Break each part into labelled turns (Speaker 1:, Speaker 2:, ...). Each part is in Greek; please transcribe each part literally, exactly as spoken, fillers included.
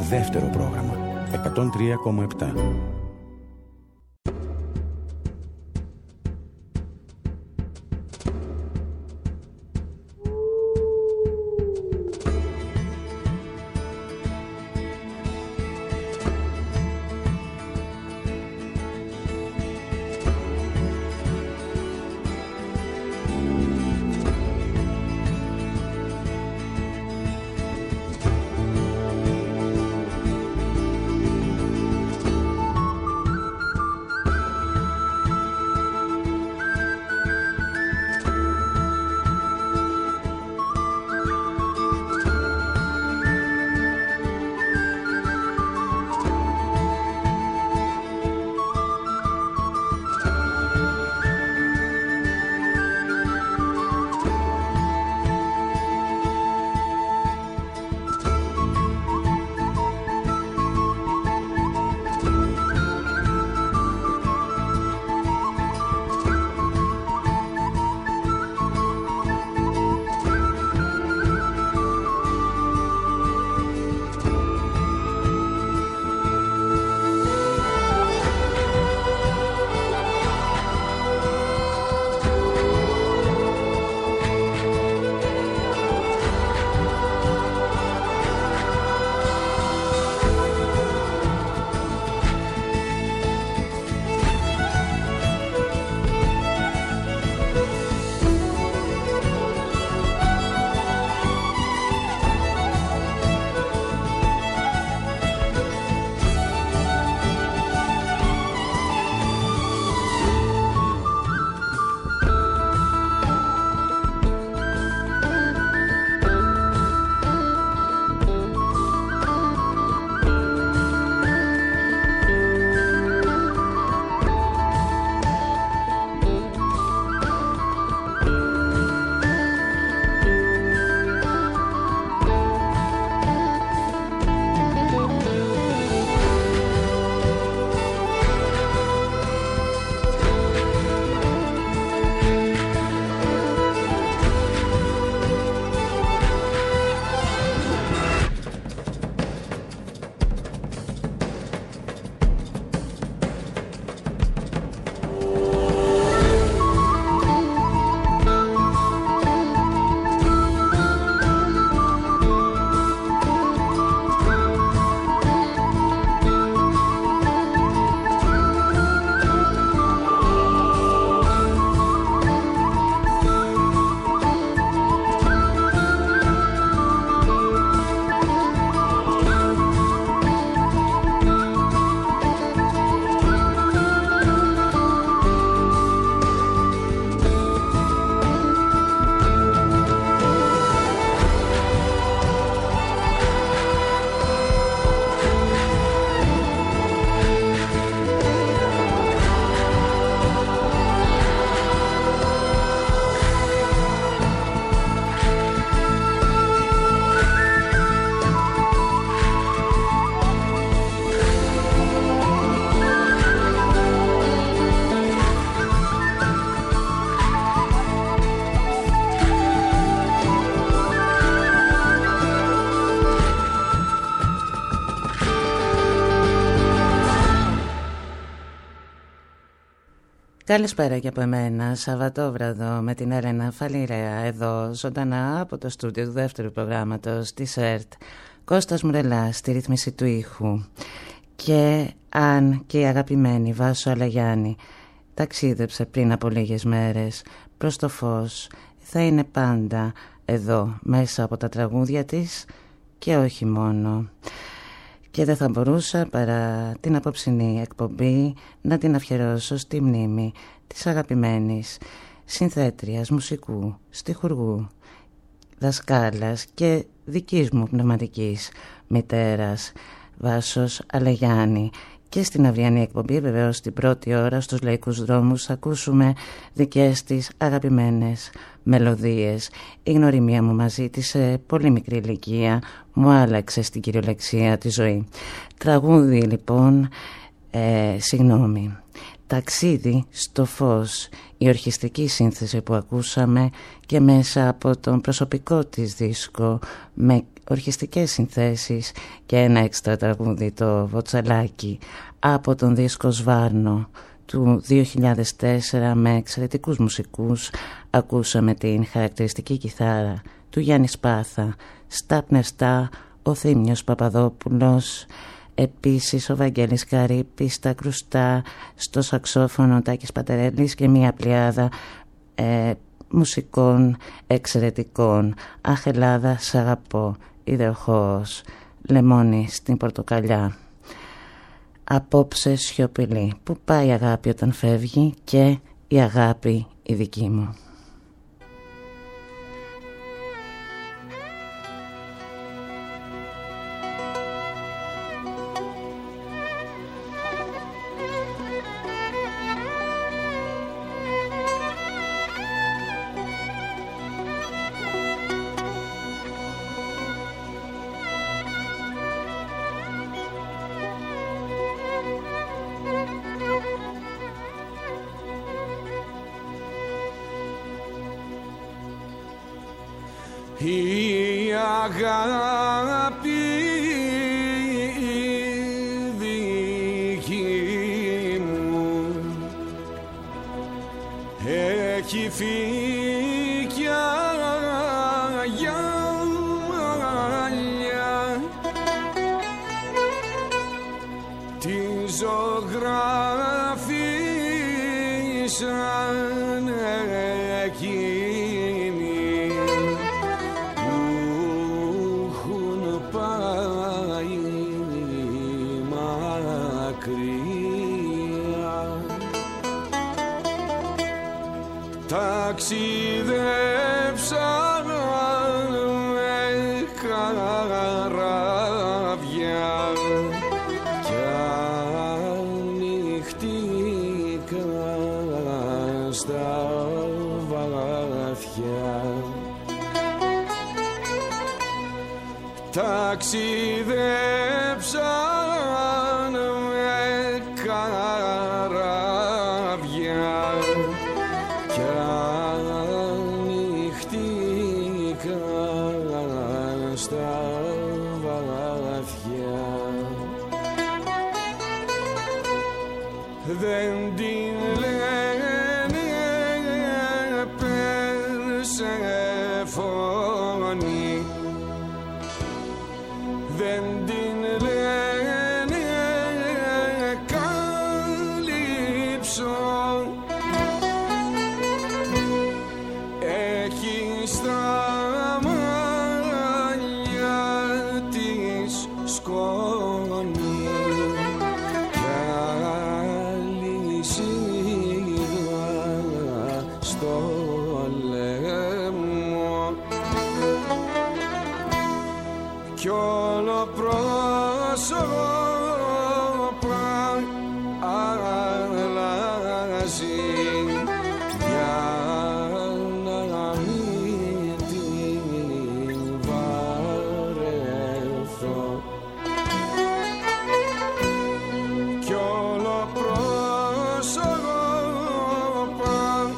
Speaker 1: Δεύτερο πρόγραμμα εκατόν τρία κόμμα επτά.
Speaker 2: Καλησπέρα και από εμένα, Σαββατόβραδο με την Έλενα Φαλιρέα εδώ ζωντανά από το στούντιο του δεύτερου προγράμματος της ΕΡΤ. Κώστας Μουρελάς στη ρύθμιση του ήχου. Και αν και η αγαπημένη Βάσο Αλαγιάννη ταξίδεψε πριν από λίγες μέρες προς το φως, θα είναι πάντα εδώ μέσα από τα τραγούδια της και όχι μόνο. Και δεν θα μπορούσα παρά την απόψινή εκπομπή να την αφιερώσω στη μνήμη της αγαπημένης συνθέτριας μουσικού, στιχουργού, δασκάλας και δικής μου πνευματικής μητέρας, Βάσος Αλαγιάννη. Και στην αυριανή εκπομπή, βεβαίως στην πρώτη ώρα στους λαϊκούς δρόμους, θα ακούσουμε δικές της αγαπημένες μελωδίες. Η γνωριμία μου μαζί της σε πολύ μικρή ηλικία μου άλλαξε στην κυριολεξία τη ζωή. Τραγούδι λοιπόν, ε, συγγνώμη, ταξίδι στο φως, η ορχιστρική σύνθεση που ακούσαμε και μέσα από τον προσωπικό της δίσκο με ορχιστικές συνθέσεις και ένα έξτρα τραγούδι, το Βοτσαλάκι, από τον δίσκο Σβάρνο του δύο χιλιάδες τέσσερα με εξαιρετικούς μουσικούς. Ακούσαμε την χαρακτηριστική κιθάρα του Γιάννη Σπάθα, στα πνευστά ο Θήμιος Παπαδόπουλος, επίσης ο Βαγγέλης Καρύπης στα κρουστά, στο σαξόφωνο ο Τάκης Πατερέλης και μια πλειάδα ε, μουσικών εξαιρετικών. Αχ Ελλάδα σ' αγαπώ, ιδεοχώος, λεμόνι στην πορτοκαλιά. Απόψε σιωπηλή, που πάει η αγάπη όταν φεύγει και η αγάπη η δική μου.
Speaker 3: Η αγάπη δική μου έχει φύγει κι αγιάλια, τη ζωγράφισαν εκείνη που έχουν πάει μακριά. Ταξιδέψαν με καράβια κι ανοιχτήκαν στα βαθιά. Ταξιδέψαν με καράβια κι ανοιχτήκαν στα βαθιά. Δεν την λένε Περσεφόνη, δεν την λένε Καλύψο, έχει στα μαλλιά της σκόνη κι αλυσίδα στο λαιμό κι όλο πρόσωπα αλλάζει για να μην την βαρεθώ, κι όλο πρόσωπα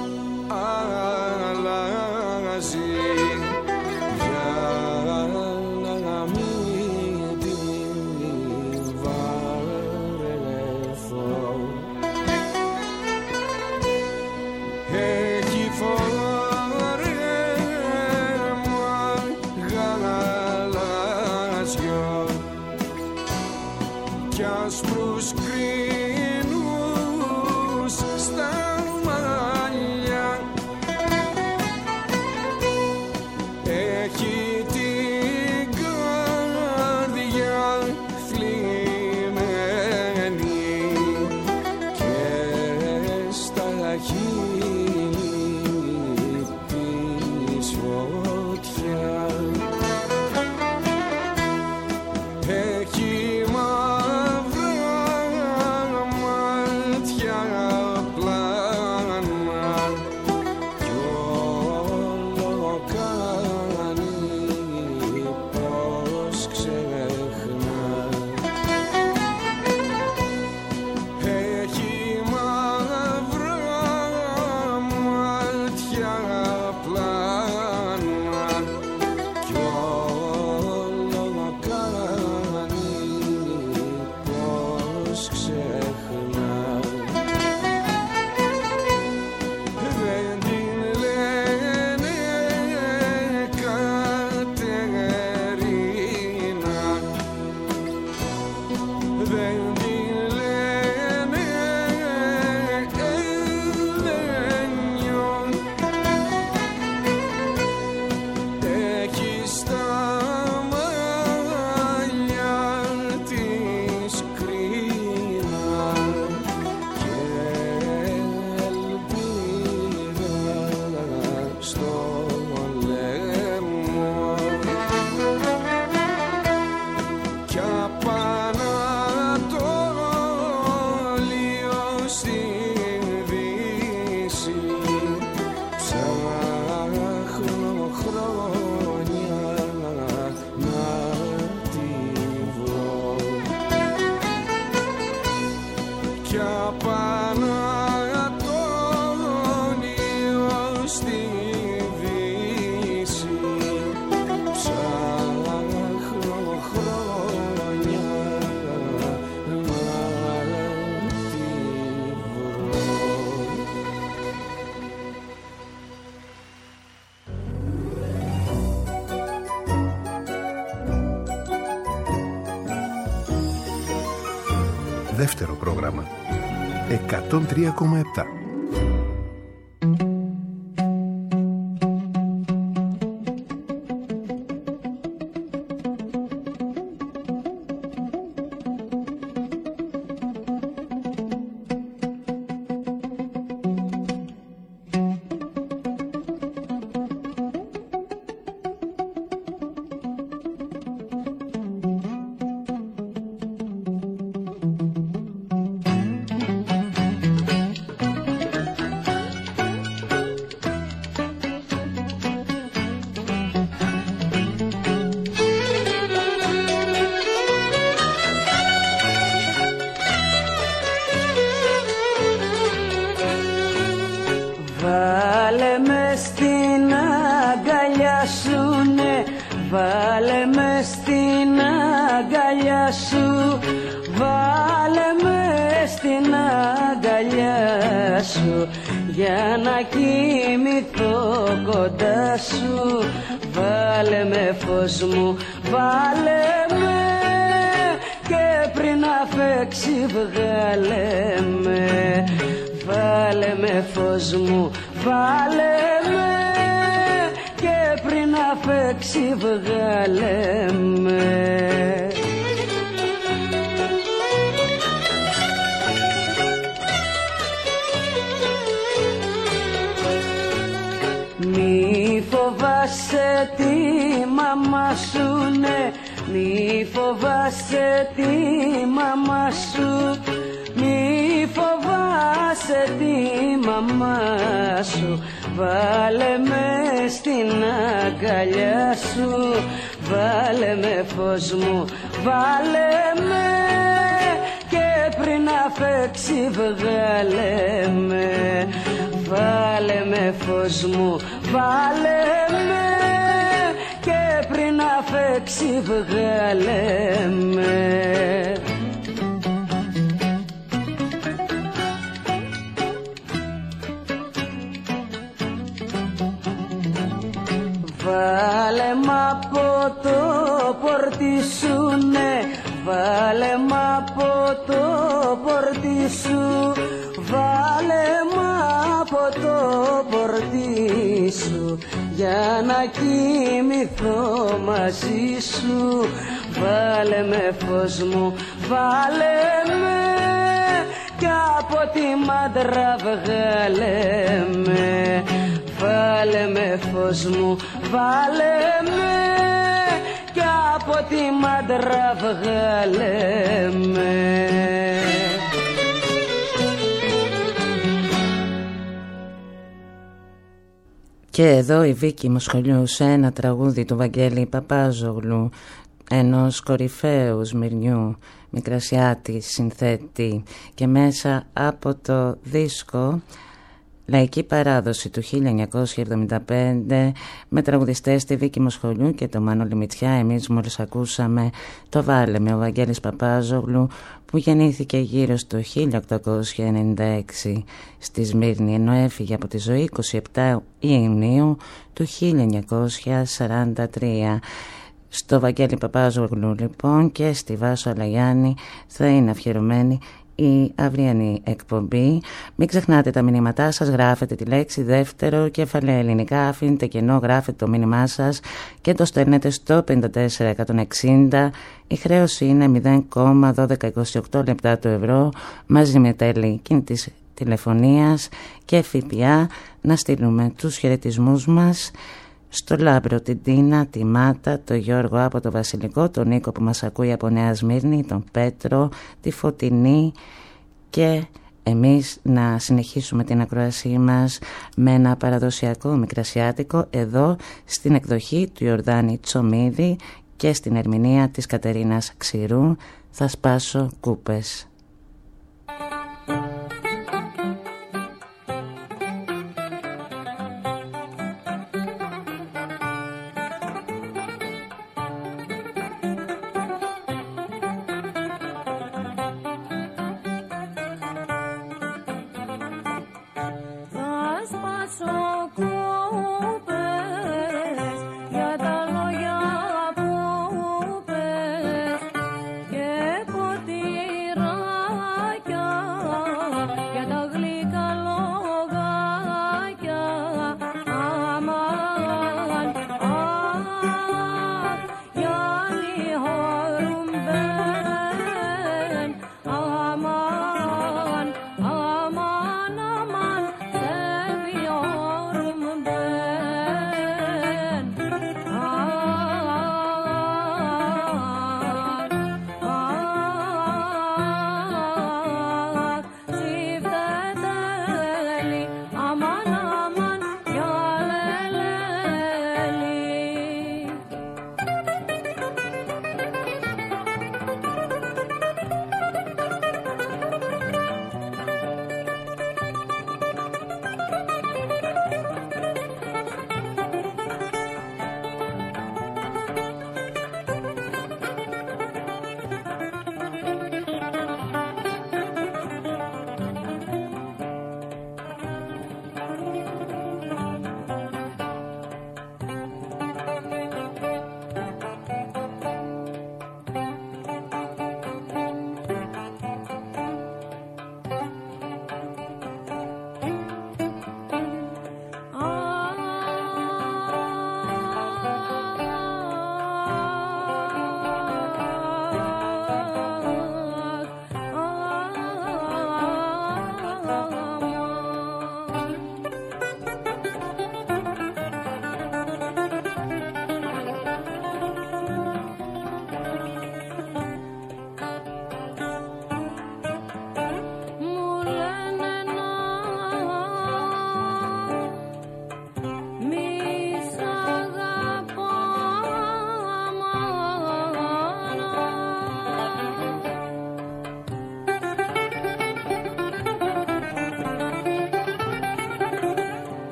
Speaker 3: αλλάζει για να μην την βαρεθώ. Έχει φόρεμα γαλάζιο κι άσπρους κρίνους στα μαλλιά, έχει την καρδιά θλιμμένη και στα χείλη της φωτιά, έχει μαύρα
Speaker 4: δεύτερο πρόγραμμα. εκατόν τρία κόμμα επτά.
Speaker 2: Και εδώ η Βίκη Μοσχολιού σε ένα τραγούδι του Βαγγέλη Παπάζογλου, ενός κορυφαίου Σμυρνιού Μικρασιάτη συνθέτη, και μέσα από το δίσκο Λαϊκή Παράδοση του χίλια εννιακόσια εβδομήντα πέντε με τραγουδιστές τη Βίκη Μοσχολιού και το Μάνο Λιμιτσιά. Εμείς μόλις ακούσαμε το «Βάλε με» ο Βαγγέλης Παπάζογλου, που γεννήθηκε γύρω στο χίλια οκτακόσια ενενήντα έξι στη Σμύρνη, ενώ έφυγε από τη ζωή είκοσι επτά Ιουνίου του χίλια εννιακόσια σαράντα τρία. Στο Βαγγέλη Παπάζογλου λοιπόν και στη Βάσο Αλαγιάννη θα είναι αφιερωμένη η αυριανή εκπομπή. Μην ξεχνάτε τα μηνύματά σας, γράφετε τη λέξη δεύτερο κεφαλαίο ελληνικά, αφήνετε κενό, γράφετε το μήνυμά σας και το στέλνετε στο πέντε τέσσερα εκατόν εξήντα. Η χρέωση είναι μηδέν κόμμα δώδεκα είκοσι οκτώ λεπτά το ευρώ, μαζί με τέλη κινητής τηλεφωνίας και ΦΠΑ. Να στείλουμε τους χαιρετισμούς μας στο Λάμπρο, την Τίνα, τη Μάτα, τον Γιώργο από το Βασιλικό, τον Νίκο που μας ακούει από Νέα Σμύρνη, τον Πέτρο, τη Φωτεινή, και εμείς να συνεχίσουμε την ακροασή μας με ένα παραδοσιακό μικρασιάτικο εδώ στην εκδοχή του Ιορδάνη Τσομίδη και στην ερμηνεία της Κατερίνας Ξηρού. Θα σπάσω κούπες.
Speaker 5: Ποτηρά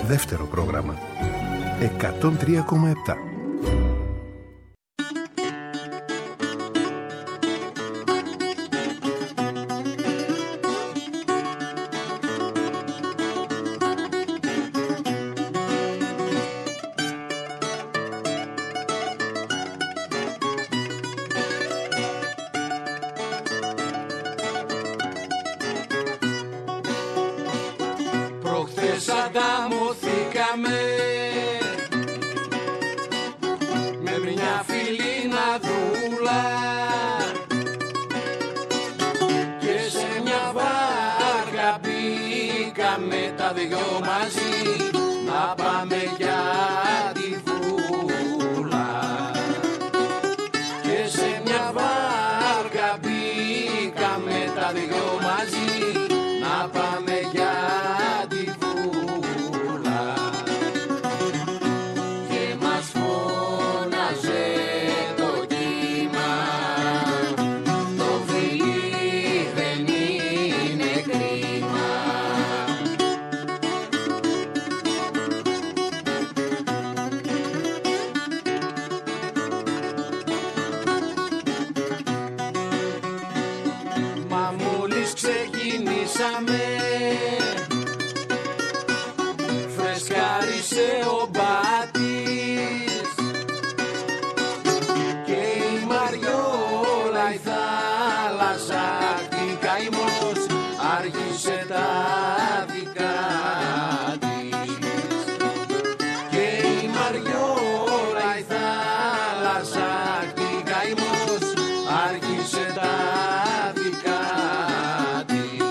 Speaker 4: δεύτερο πρόγραμμα. εκατόν τρία κόμμα επτά.
Speaker 3: Ανταμωθήκαμε με μια φιλίνα δούλα και σε μια βάρκα μπήκαμε τα δυο μαζί να πάμε για τη βούλα. Και σε μια βάρκα μπήκαμε τα δυο μαζί να πάμε για τη βούλα. Φρεσκάρισε ο μπάτης και η Μαριόλα η θάλασσα η καημός άρχισε τα δικά της. Και η Μαριόλα η θάλασσα η καημός άρχισε τα δικά της.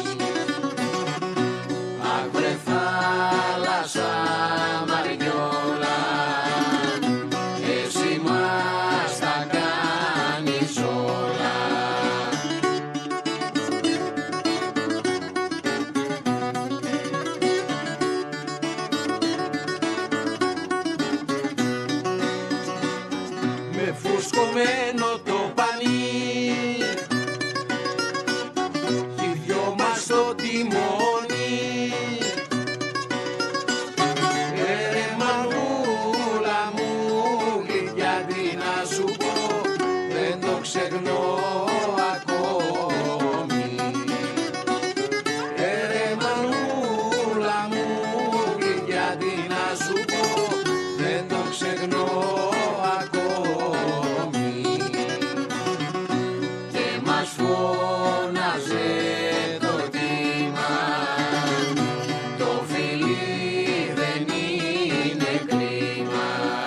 Speaker 3: Άκρε θάλασσα Μαριόλα, εσύ μας τα κάνεις όλα. Με φουσκωμένο το πανί οι δυο μας στο τιμόνι. Ερε μανούλα μου, γιατί να σου πω, δεν το ξεχνώ ακόμη. Ερε μανούλα μου, γιατί να σου πω, δεν το ξεχνώ ακόμη. Και μας φώναζε το κύμα, το φιλί δεν είναι κρίμα.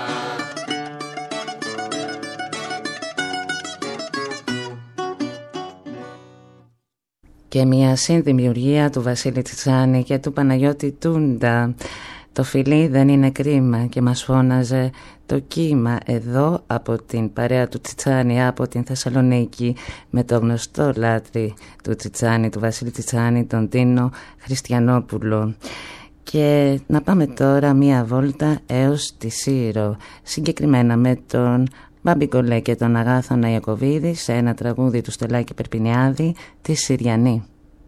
Speaker 2: Και μια συνδημιουργία του Βασίλη Τσιτσάνη και του Παναγιώτη Τούντα. Το φιλί δεν είναι κρίμα και μας φώναζε το κύμα εδώ από την παρέα του Τσιτσάνη από την Θεσσαλονίκη με το γνωστό λάτρη του Τσιτσάνη, του Βασίλη Τσιτσάνη, τον Τίνο Χριστιανόπουλο. Και να πάμε τώρα μία βόλτα έως τη Σύρο, συγκεκριμένα με τον Μπαμπικολέ και τον Αγάθωνα Ιακωβίδη σε ένα τραγούδι του Στελάκη Περπινιάδη, τη Συριανή.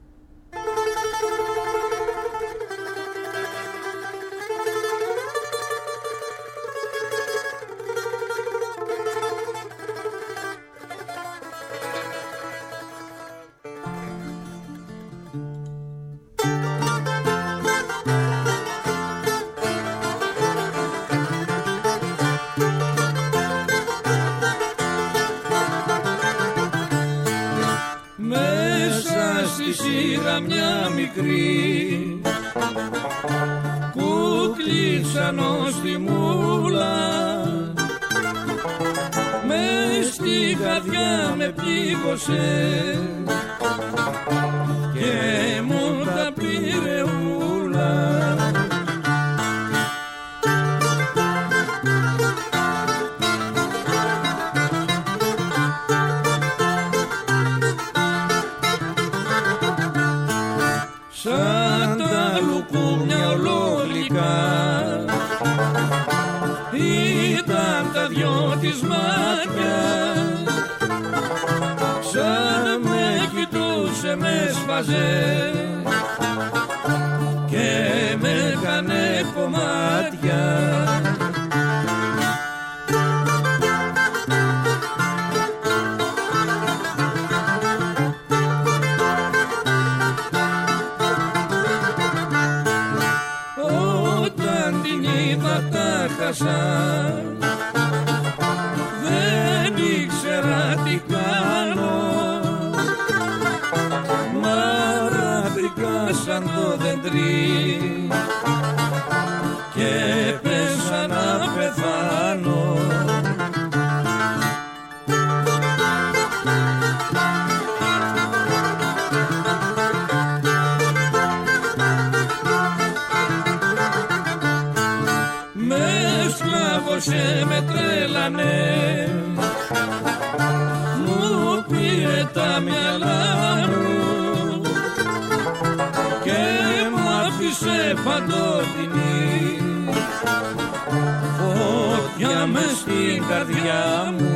Speaker 3: Μια μικρή κουκλίτσανο στη μούλα, μες στη καρδιά με πλήγωσε και μου τα πήρε ούλα. Σαν τα λουκούμια ολόγλυκα ήταν τα δυο της μάτια, σαν με κοιτούσε με σφαζέ και με έκανε κομμάτια. έχασα, δεν ήξερα τι κάνω, μαράθηκα σαν το δεντρί και πέσα να πεθάνω. Σε με τρέλανε, μου πήρε τα μυαλά μου και μ' άφησε παντοτινή φωτιά μες στην καρδιά μου.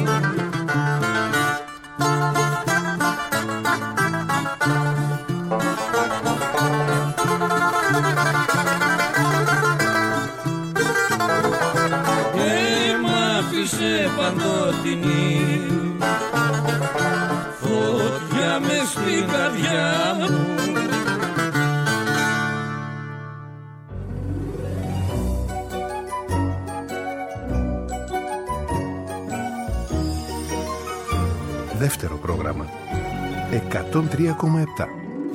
Speaker 3: Σε παντοτινή φωτιά μες στην καρδιά μου.
Speaker 4: Δεύτερο πρόγραμμα εκατόν τρία κόμμα επτά.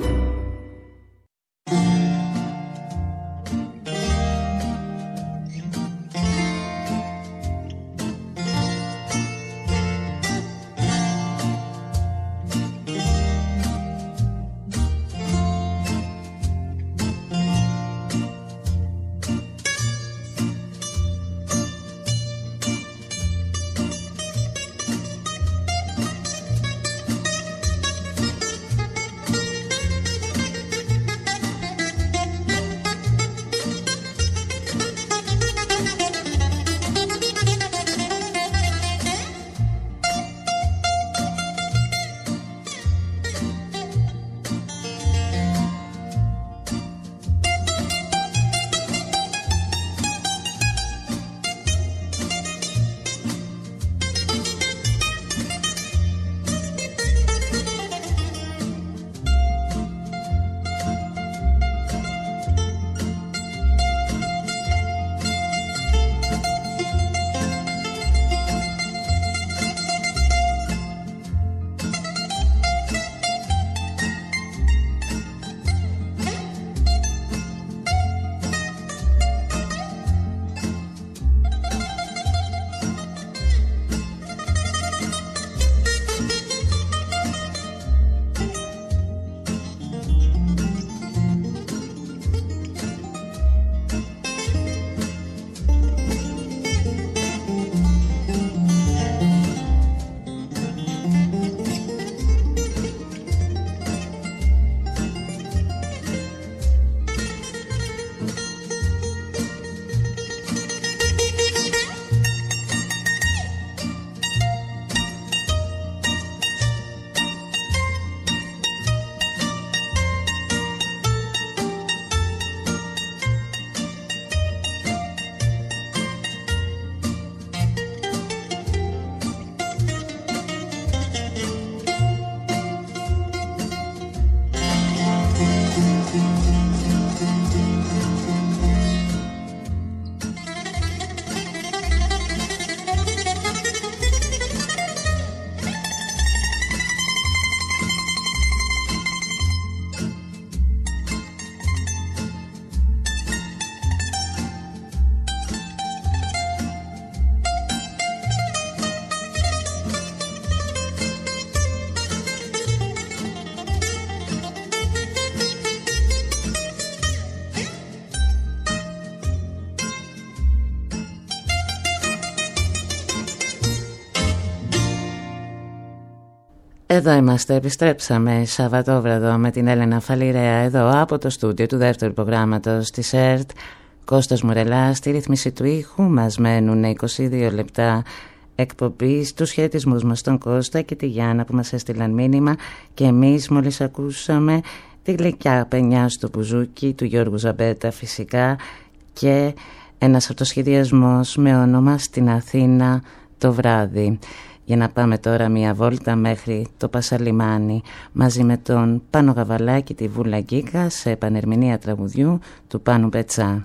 Speaker 2: Εδώ είμαστε, επιστρέψαμε Σαββατόβραδο με την Έλενα Φαλιρέα εδώ από το στούντιο του δεύτερου προγράμματος της ΕΡΤ. Κώστας Μουρελάς στη ρύθμιση του ήχου. Μας μένουν είκοσι δύο λεπτά εκπομπής. Τους χαιρετισμούς μας στον Κώστα και τη Γιάννα που μας έστειλαν μήνυμα, και εμείς μόλις ακούσαμε τη γλυκιά πενιά στο μπουζούκι του Γιώργου Ζαμπέτα φυσικά, και ένας αυτοσχεδιασμός με όνομα «Στην Αθήνα το βράδυ». Για να πάμε τώρα μια βόλτα μέχρι το Πασαλιμάνι μαζί με τον Πάνο Γαβαλάκη, τη Βούλα Γκίκα, σε επανερμηνεία τραγουδιού του Πάνου Πετσά.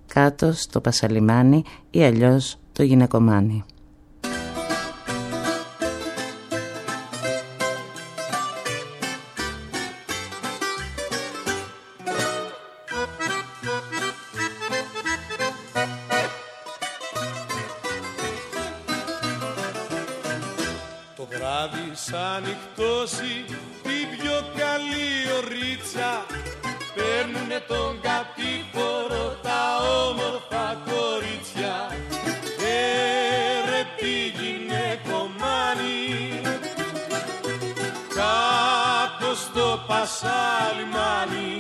Speaker 2: κάτω στο Πασαλιμάνι ή αλλιώς το Γυναικομάνι.
Speaker 3: Το βράδυ σαν νυχτώσει την πιο καλή ωρίτσα, παίρνουνε τον κατήφορο τα όμορφα κορίτσια. Έρε τι γυναικομάνι, κάτω στο Πασαλιμάνι.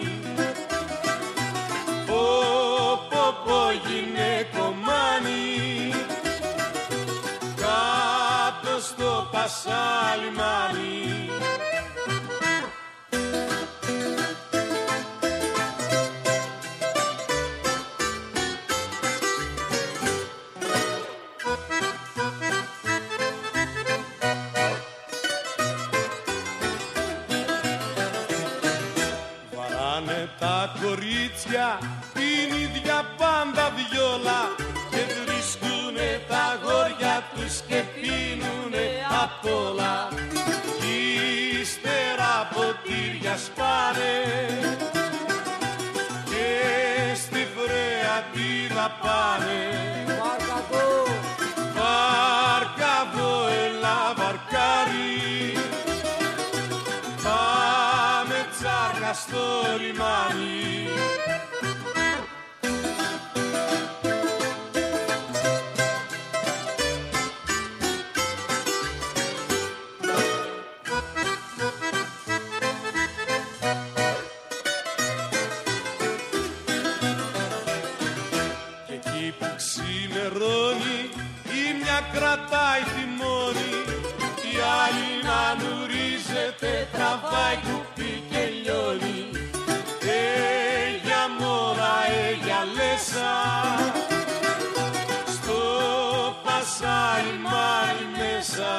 Speaker 3: Πω πω πω γυναικομάνι, κάτω στο Πασαλιμάνι. Τα κορίτσια την ίδια πάντα βιόλα και βρίσκουνε τα αγόρια τους και πίνουνε απ' όλα. Ύστερα ποτήρια σπάνε και στη Φρεατίδα πάνε. Βάρκαδο, βάρκαδο, έλα βαρκάρι, πάμε τσάρκα στο λιμάνι. Και εκεί που ξημερώνει η μια κρατάει θυμώνει, η άλλη να νουρίζεται, τραβάει κουπί και λιώνει. Έγια μόρα, έγια λέσα, στο Πασαλιμάνι μέσα.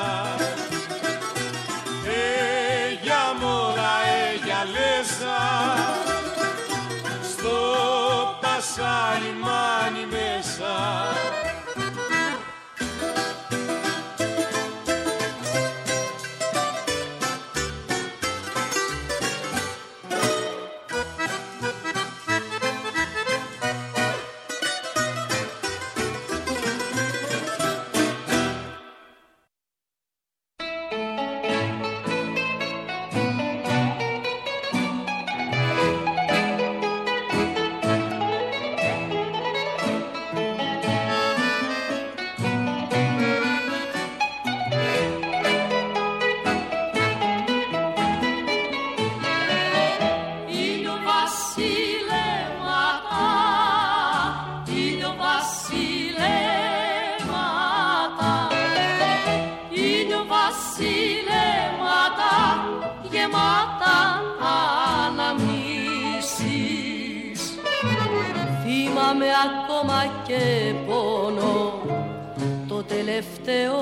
Speaker 3: Έγια μόρα, έγια λέσα, στο Πασαλιμάνι μέσα.
Speaker 5: Θυμάμαι ακόμα και πόνο, το τελευταίο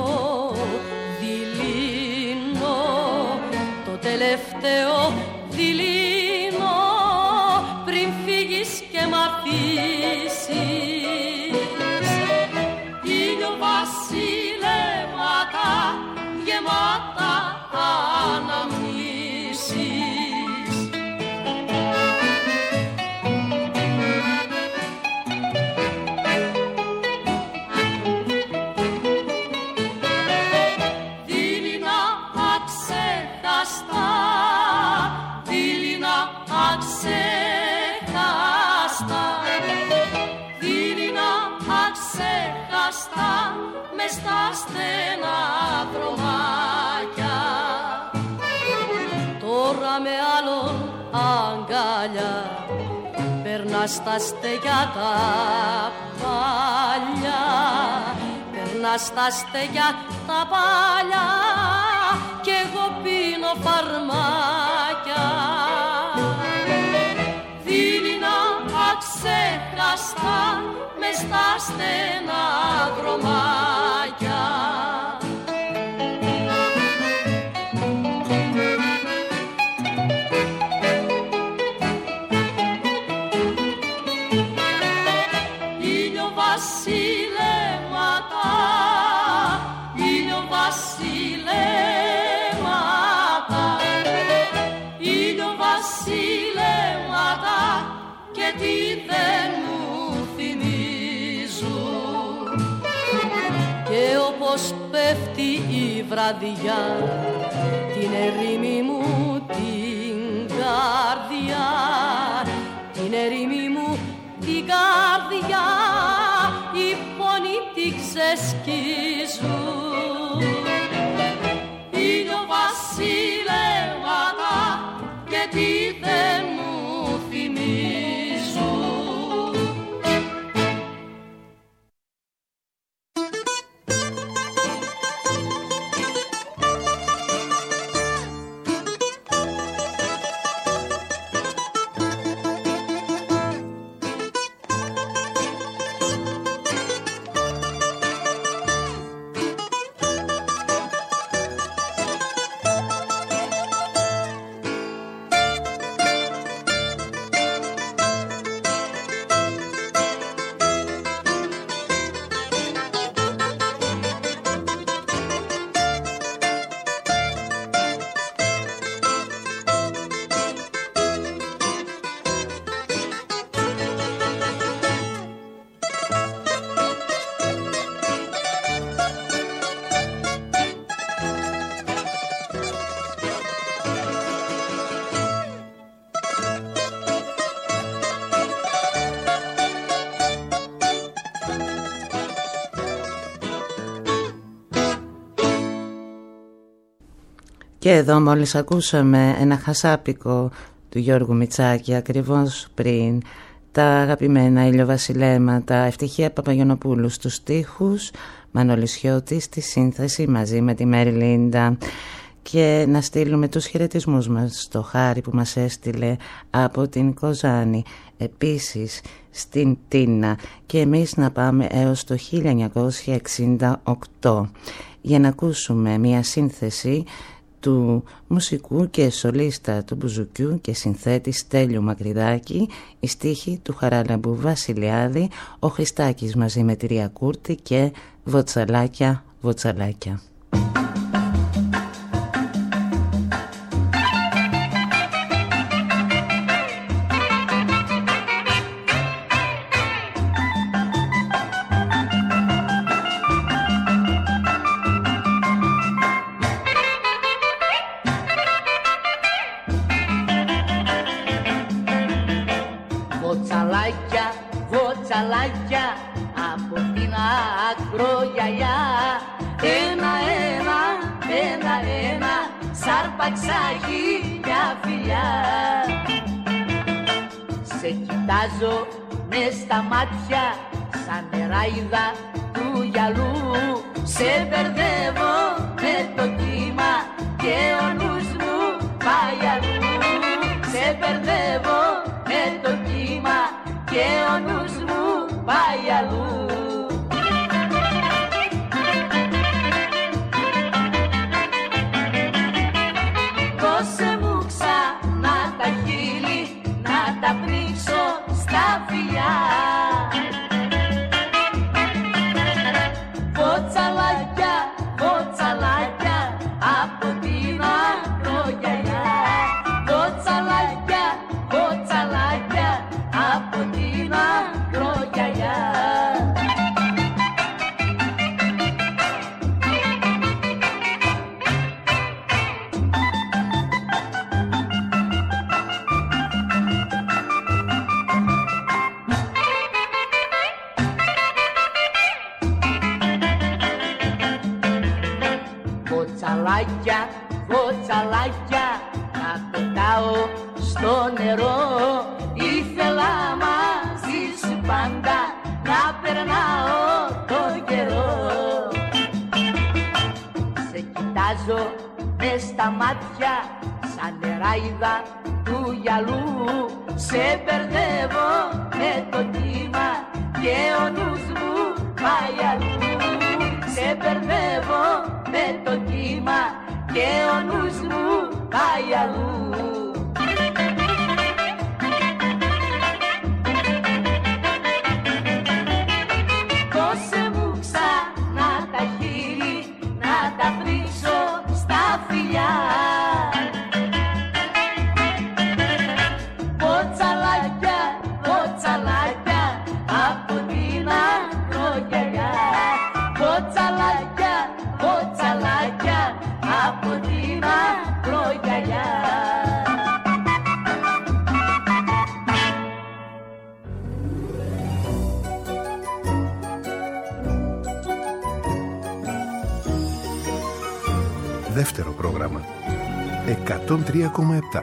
Speaker 5: δειλίνο, το τελευταίο δειλίνο, πριν φύγεις και μ' αφήσεις. Ήλιο βασιλεύματα γεμάτα αναμνήσεις. Μες στα στενά δρομάκια, τώρα με άλλον αγκάλια περνάς στα στεγιά τα παλιά, περνάς στα στεγιά τα παλιά κι εγώ πίνω φαρμάκια. Δειλινά αξέχαστα μες στα στενά δρομάκια. τι δεν μου θυμίζουν. Και όπως πέφτει η βραδιά την ερήμη μου την καρδιά, την ερήμη μου την καρδιά οι πόνοι τη ξεσκίζουν. Ήλιο βασιλεύματα και τι δεν μου θυμίζουν.
Speaker 2: Και εδώ μόλις ακούσαμε ένα χασάπικο του Γιώργου Μητσάκη ακριβώς πριν, τα αγαπημένα ηλιοβασιλέματα, Ευτυχία Παπαγιονοπούλου στους στίχους, Μανώλης Χιώτης στη σύνθεση μαζί με τη Μέρη Λίντα. Και να στείλουμε τους χαιρετισμούς μας στο Χάρη που μας έστειλε από την Κοζάνη, επίσης στην Τίνα, και εμείς να πάμε έως το χίλια εννιακόσια εξήντα οκτώ για να ακούσουμε μια σύνθεση του μουσικού και σολίστα του μπουζουκιού και συνθέτη Στέλιου Μακρυδάκη, η στίχη του Χαράλαμπου Βασιλιάδη, ο Χριστάκης μαζί με τη Ρία Κούρτη και Βοτσαλάκια, Βοτσαλάκια.
Speaker 5: Από την ακρογιαλιά ένα-ένα, ένα-ένα σαρπαξάκι μια φιλιά. Σε κοιτάζω μες στα μάτια σαν νεράιδα του γυαλού. Σε μπερδεύω με το κύμα και ο νους μου πάει αλλού. Σε μπερδεύω με το κύμα και ο νους μου πάει αλλού. Δώσε μου ξανά τα χείλη να τα πνίξω στα φιλιά. Βοτσαλάκια, βοτσαλάκια από την ακρογιαλιά. Βοτσαλάκια, βοτσαλάκια από την ακρογιαλιά. Βοτσαλάκια, βοτσαλάκια να πετάω στο νερό. Ήθελα μαζί σου πάντα να περνάω το καιρό. Σε κοιτάζω μες στα μάτια σαν νεράιδα του γυαλού. Σε μπερδεύω με το κύμα και ο νους μου πάει αλλού. Σε μπερδεύω με το κύμα και ο νους μου πάει αλλού. Δώσε μου ξανά τα χείλη να τα βρίσω στα φιλιά. Βοτσαλάκια, βοτσαλάκια
Speaker 4: δεύτερο πρόγραμμα. εκατόν τρία κόμμα επτά.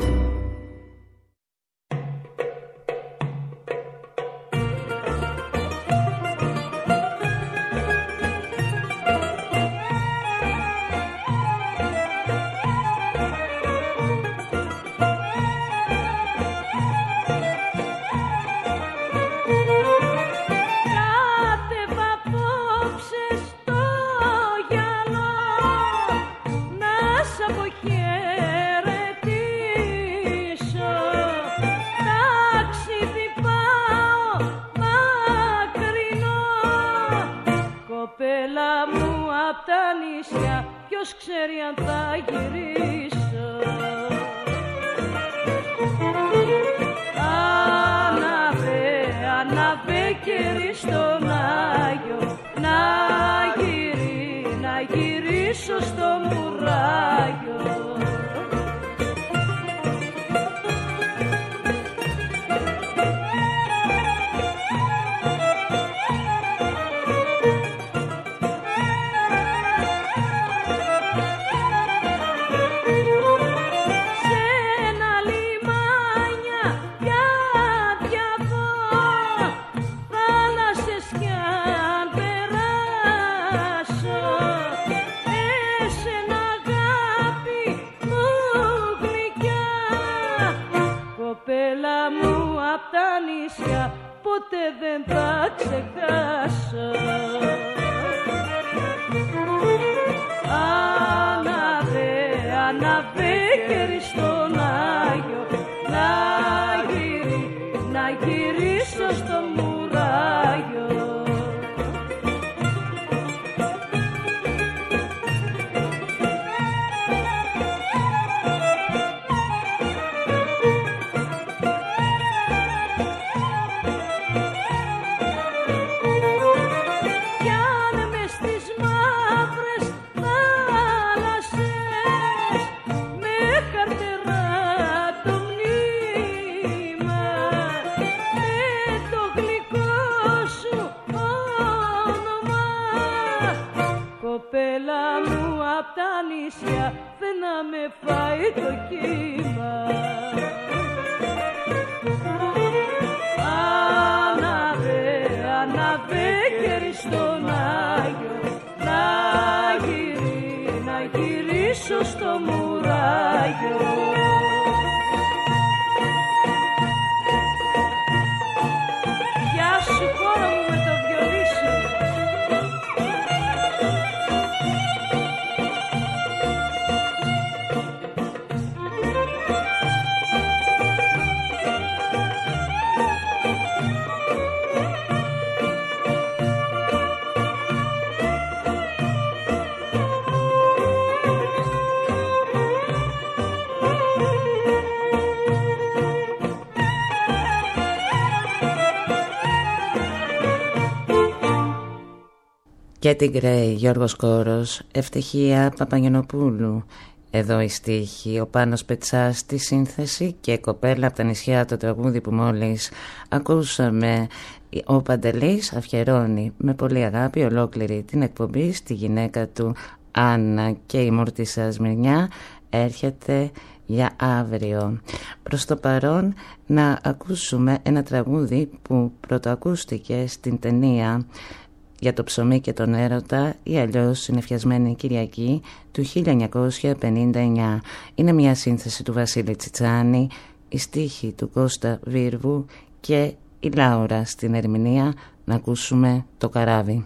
Speaker 2: Και την Γκρέι, Γιώργος Κόρος, Ευτυχία Παπαγενοπούλου. Εδώ η στίχη, ο Πάνος Πετσάς στη σύνθεση και κοπέλα από τα νησιά, το τραγούδι που μόλις ακούσαμε. Ο Παντελής αφιερώνει με πολύ αγάπη ολόκληρη την εκπομπή στη γυναίκα του Άννα και η Μούρτισσα Σμυρνιά έρχεται για αύριο. Προς το παρόν να ακούσουμε ένα τραγούδι που πρωτοακούστηκε στην ταινία για το ψωμί και τον έρωτα ή αλλιώς συννεφιασμένη Κυριακή του χίλια εννιακόσια πενήντα εννιά. Είναι μια σύνθεση του Βασίλη Τσιτσάνη, η στίχη του Κώστα Βίρβου και η Λάουρα στην ερμηνεία. Να ακούσουμε το καράβι.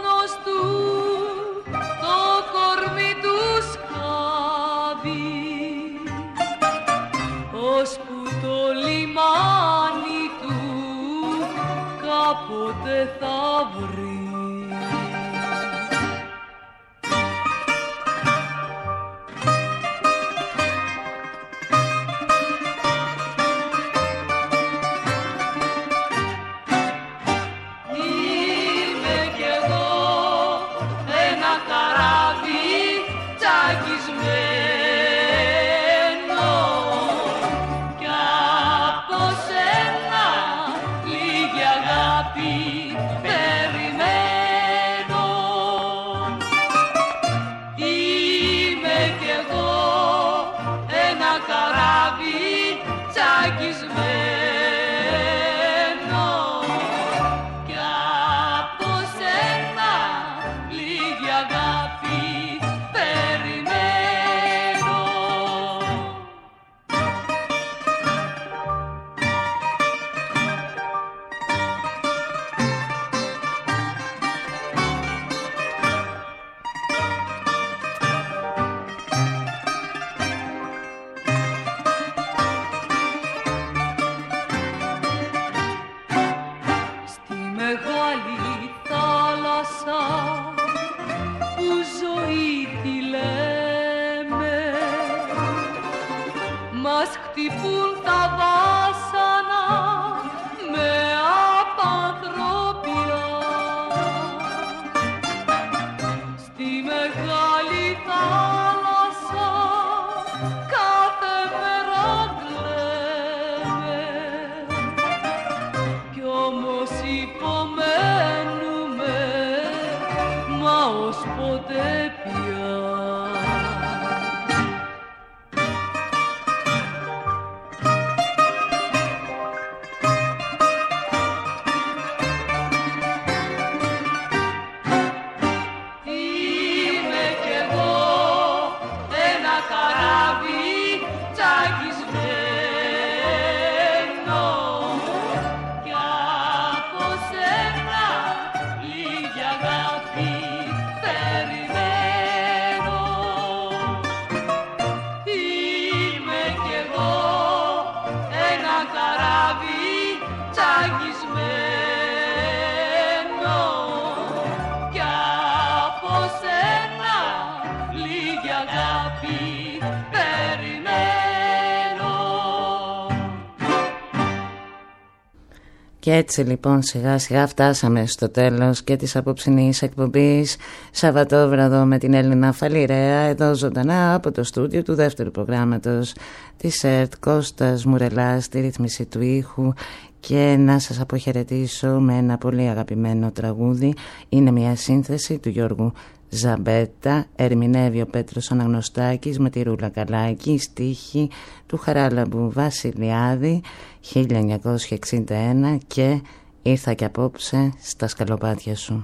Speaker 6: πόνος του, το κορμί του σκάβει. κάποτε θα βρει.
Speaker 2: Και έτσι λοιπόν σιγά σιγά φτάσαμε στο τέλος και της απόψινής εκπομπής Σαββατόβραδο με την Έλληνα Φαλιρέα, εδώ ζωντανά από το στούντιο του δεύτερου προγράμματος της ΕΡΤ, Κώστας Μουρελάς στη ρύθμιση του ήχου. Και να σας αποχαιρετήσω με ένα πολύ αγαπημένο τραγούδι. Είναι μια σύνθεση του Γιώργου Ζαμπέτα, ερμηνεύει ο Πέτρος Αναγνωστάκης με τη Ρούλα Καλάκη, στίχη του Χαράλαμπου Βασιλιάδη, χίλια εννιακόσια εξήντα ένα, και ήρθα κι απόψε στα σκαλοπάτια σου.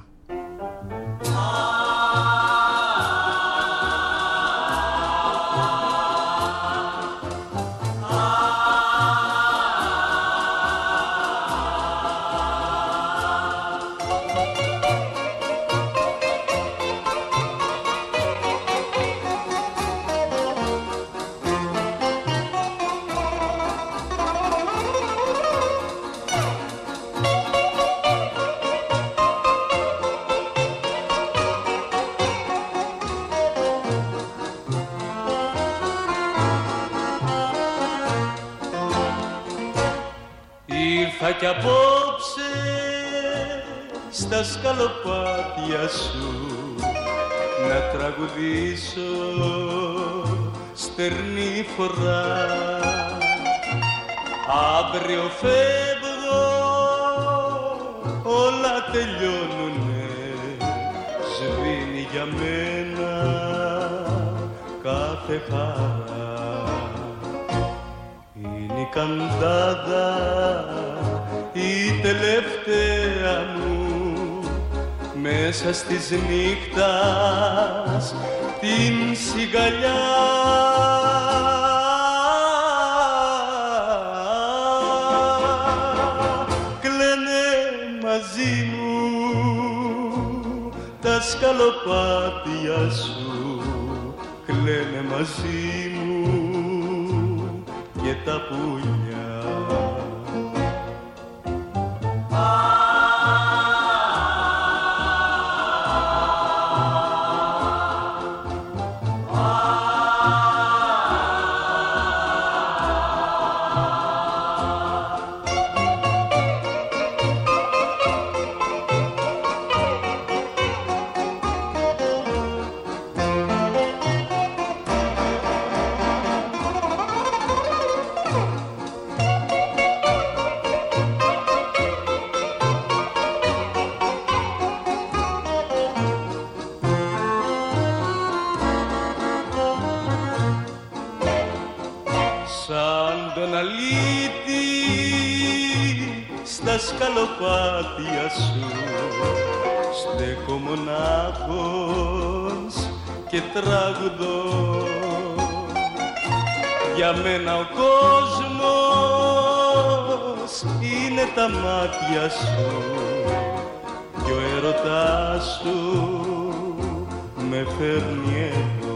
Speaker 7: Κι απόψε στα σκαλοπάτια σου να τραγουδήσω στερνή φορά. Αύριο φεύγω, όλα τελειώνουνε, σβήνει για μένα κάθε χαρά. Είναι η καντάδα η τελευταία μου μέσα στις νύχτας την σιγαλιά. Κλαίνε μαζί μου τα σκαλοπάτια σου, κλαίνε μαζί μου και τα πουλιά. Ah σκαλοπάτια σου στέκω μονάχος και τραγουδώ. Για μένα ο κόσμος είναι τα μάτια σου κι ο έρωτάς σου με φέρνει εδώ.